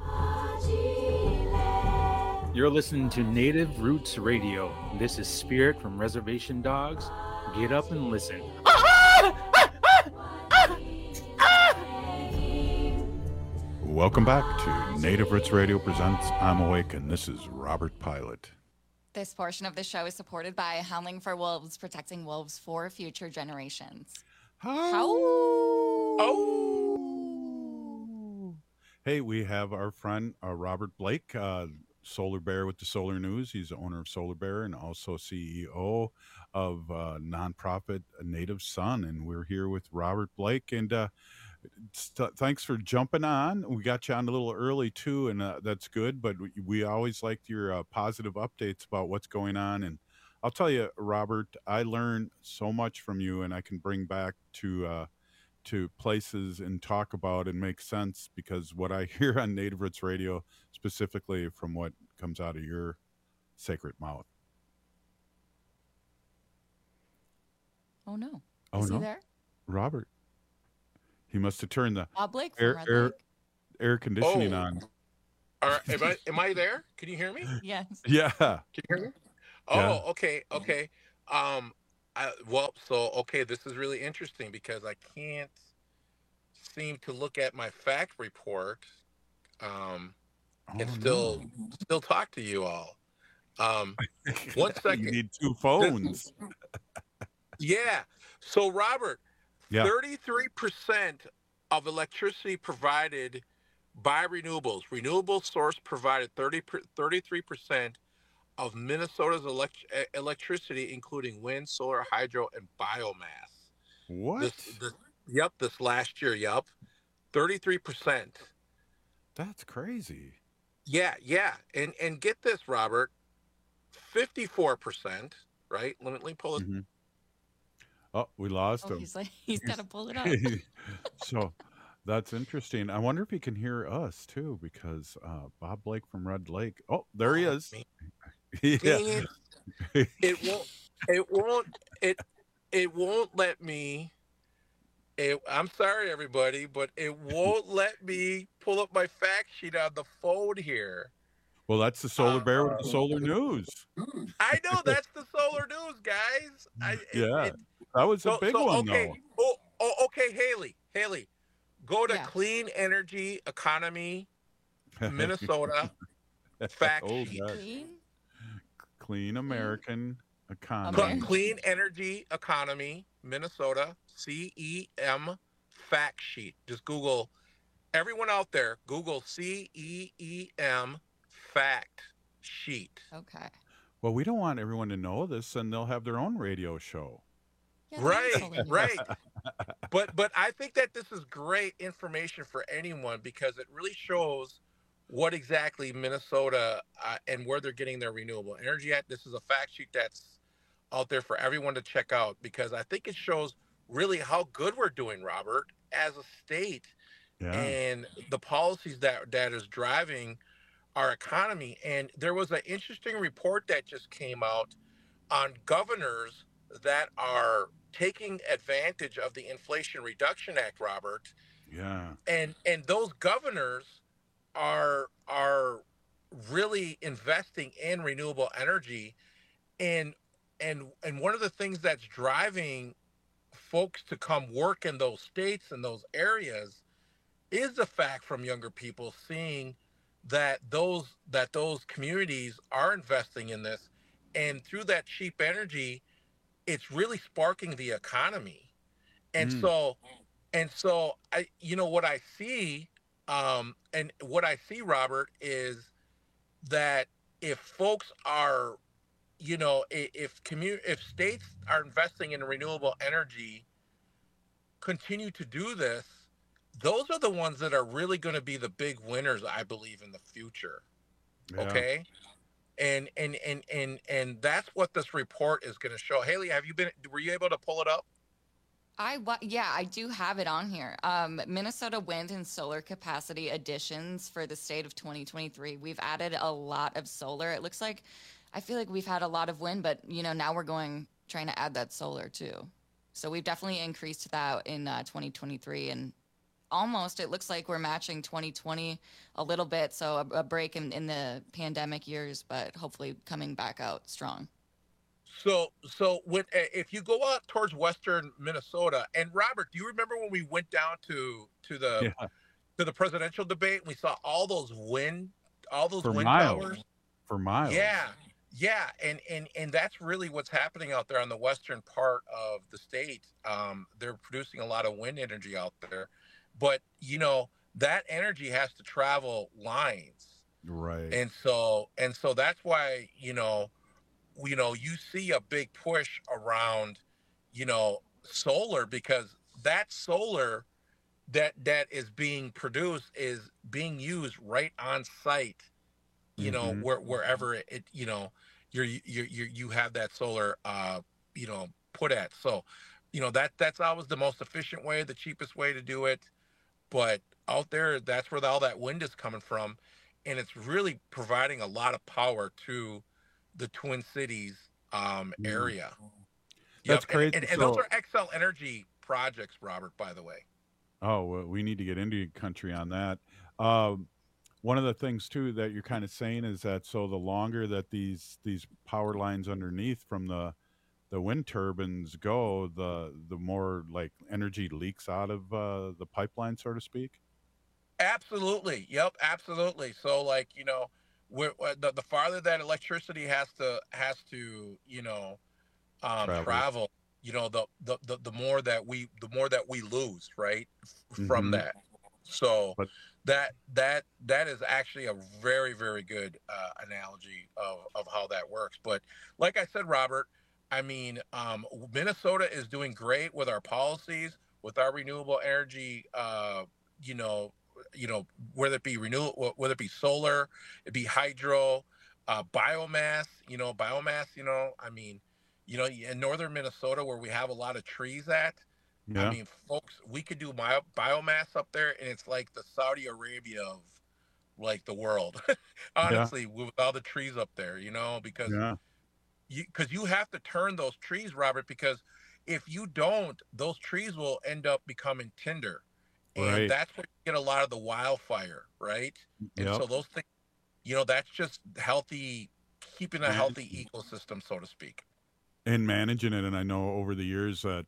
You're listening to Native Roots Radio. This is Spirit from Reservation Dogs. Get up and listen. Welcome back to Native Roots Radio presents I'm Awake, and this is Robert Pilot. This portion of the show is supported by Howling for Wolves, protecting wolves for future generations. Hey, we have our friend Robert Blake, Solar Bear with the Solar News. He's the owner of Solar Bear and also CEO of nonprofit Native Sun. And we're here with Robert Blake. And thanks for jumping on. We got you on a little early too, and that's good. But we always liked your positive updates about what's going on. And I'll tell you, Robert, I learned so much from you, and I can bring back to places and talk about and make sense, because what I hear on Native Roots Radio, specifically from what comes out of your sacred mouth. Oh no. Oh, Is no. he there? Robert. He must have turned the Bob Blake from Red Lake. air conditioning on. All right, am I there? Can you hear me? Yes. Yeah. Can you hear me? Oh, Yeah. okay. This is really interesting because I can't seem to look at my fact report and still talk to you all. 1 second. You need two phones. Yeah. So Robert, Yeah. 33% of electricity provided by renewables. Renewable source provided 33% of Minnesota's electricity, including wind, solar, hydro, and biomass. What? This last year, 33%. That's crazy. Yeah. And get this, Robert, 54%, right? Let me pull it. Mm-hmm. Oh, we lost him. He's got to pull it up. So that's interesting. I wonder if he can hear us too, because Bob Blake from Red Lake. Oh, there he is. Yeah. It won't let me. I'm sorry, everybody, but it won't let me pull up my fact sheet on the phone here. Well, that's the Solar Bear with the Solar News. I know, that's the Solar News, guys. That was a big one, okay. though. Okay, Haley, go to Clean Energy Economy, Minnesota, fact sheet. Clean American Economy. Clean Energy Economy, Minnesota, CEM fact sheet. Just Google, everyone out there, Google CEEM fact sheet. Okay. Well, we don't want everyone to know this, and they'll have their own radio show. Yeah, Right. But I think that this is great information for anyone, because it really shows what exactly Minnesota and where they're getting their renewable energy at. This is a fact sheet that's out there for everyone to check out, because I think it shows really how good we're doing, Robert, as a state, and the policies that is driving our economy. And there was an interesting report that just came out on governors that are taking advantage of the Inflation Reduction Act, Robert. Yeah. And those governors are really investing in renewable energy, and one of the things that's driving folks to come work in those states and those areas is the fact from younger people seeing that those communities are investing in this, and through that cheap energy, it's really sparking the economy. And so I, what I see, Robert, is that if folks are, if states are investing in renewable energy, continue to do this, those are the ones that are really going to be the big winners, I believe, in the future. Yeah. Okay. And that's what this report is going to show. Haley, were you able to pull it up? Yeah, I do have it on here. Minnesota wind and solar capacity additions for the state of 2023. We've added a lot of solar. It looks like, I feel like we've had a lot of wind, but now we're trying to add that solar too. So we've definitely increased that in 2023, and almost it looks like we're matching 2020 a little bit. So a break in the pandemic years, but hopefully coming back out strong. So if you go out towards western Minnesota, and Robert, do you remember when we went down to the presidential debate and we saw all those wind towers for miles? Yeah, and that's really what's happening out there on the western part of the state. They're producing a lot of wind energy out there, but that energy has to travel lines, right? And so that's why you see a big push around solar, because that solar that is being produced is being used right on site, wherever it you have that solar put at. So that's always the most efficient way, the cheapest way to do it. But out there, that's where all that wind is coming from, and it's really providing a lot of power to the Twin Cities area. That's crazy. And those are Xcel Energy projects, Robert, by the way. Oh, well, we need to get into country on that. One of the things too that you're kind of saying is that the longer that these power lines underneath from the wind turbines go, the more like energy leaks out of the pipeline, so to speak. Absolutely. Yep. Absolutely. So the farther that electricity has to travel, the more that we lose, right, from that. So that is actually a very, very good analogy of how that works. But like I said, Robert, I mean, Minnesota is doing great with our policies, with our renewable energy, whether it be renewable, whether it be solar, it be hydro, biomass, I mean, in northern Minnesota where we have a lot of trees at, yeah. I mean, folks, we could do biomass up there, and it's like the Saudi Arabia of like the world, honestly, with all the trees up there, because you have to turn those trees, Robert, because if you don't, those trees will end up becoming tinder. And that's where you get a lot of the wildfire, right? And so those things, that's just healthy, keeping a healthy ecosystem, so to speak. And managing it. And I know over the years that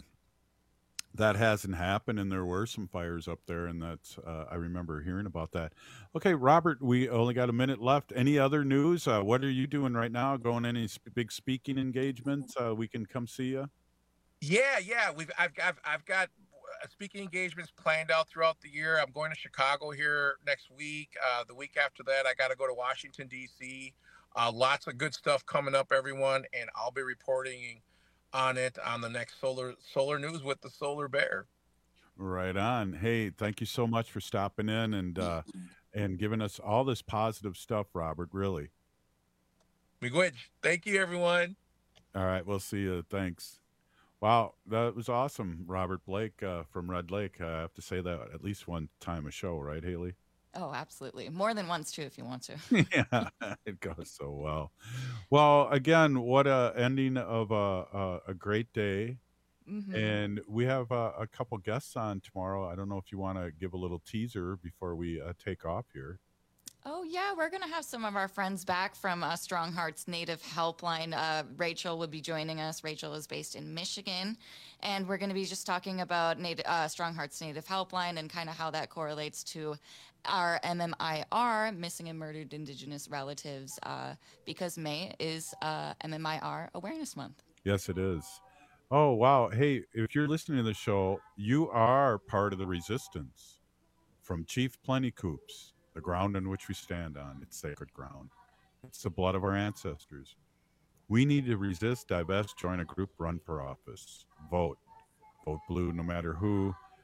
that hasn't happened, and there were some fires up there, and that's I remember hearing about that. Okay, Robert, we only got a minute left. Any other news? What are you doing right now? Going any big speaking engagements? We can come see you. Yeah. I've got speaking engagements planned out throughout the year. I'm going to Chicago here next week. The week after that, I got to go to Washington, D.C. Lots of good stuff coming up, everyone, and I'll be reporting on it on the next solar news with the Solar Bear. Right on. Hey, thank you so much for stopping in and giving us all this positive stuff, Robert. Really. Miigwech. Thank you, everyone. All right, we'll see you. Thanks. Wow, that was awesome, Robert Blake from Red Lake. I have to say that at least one time a show, right, Haley? Oh, absolutely. More than once, too, if you want to. Yeah, it goes so well. Well, again, what a ending of a great day. Mm-hmm. And we have a couple guests on tomorrow. I don't know if you want to give a little teaser before we take off here. Oh, yeah, we're going to have some of our friends back from Strong Hearts Native Helpline. Rachel will be joining us. Rachel is based in Michigan, and we're going to be just talking about Strong Hearts Native Helpline and kind of how that correlates to our MMIR, Missing and Murdered Indigenous Relatives, because May is MMIR Awareness Month. Yes, it is. Oh, wow. Hey, if you're listening to the show, you are part of the resistance. From Chief Plenty Coops. The ground on which we stand on, it's sacred ground. It's the blood of our ancestors. We need to resist, divest, join a group, run for office. Vote. Vote blue no matter who.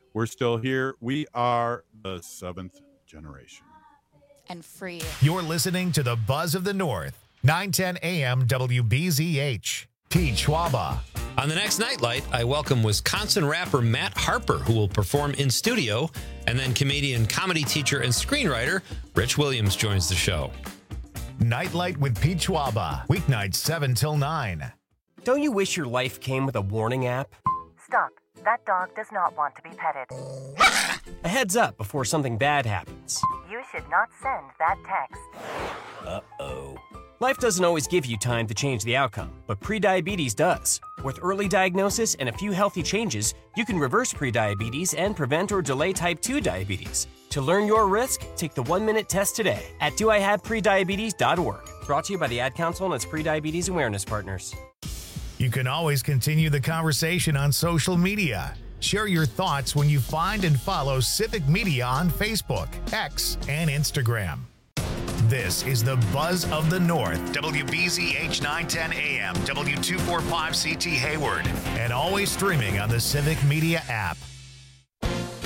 We're still here. We are the seventh generation. And free. You're listening to the Buzz of the North, 910 AM WBZH. Pete Schwaba. On the next Nightlight, I welcome Wisconsin rapper Matt Harper, who will perform in studio, and then comedian, comedy teacher, and screenwriter Rich Williams joins the show. Nightlight with Pete Schwaba, weeknights 7 till 9. Don't you wish your life came with a warning app? Stop. That dog does not want to be petted. A heads up before something bad happens. You should not send that text. Uh-oh. Life doesn't always give you time to change the outcome, but prediabetes does. With early diagnosis and a few healthy changes, you can reverse prediabetes and prevent or delay type 2 diabetes. To learn your risk, take the 1-minute test today at doihaveprediabetes.org. Brought to you by the Ad Council and its Prediabetes Awareness Partners. You can always continue the conversation on social media. Share your thoughts when you find and follow Civic Media on Facebook, X, and Instagram. This is the Buzz of the North, WBZH 910 AM, W245CT Hayward, and always streaming on the Civic Media app.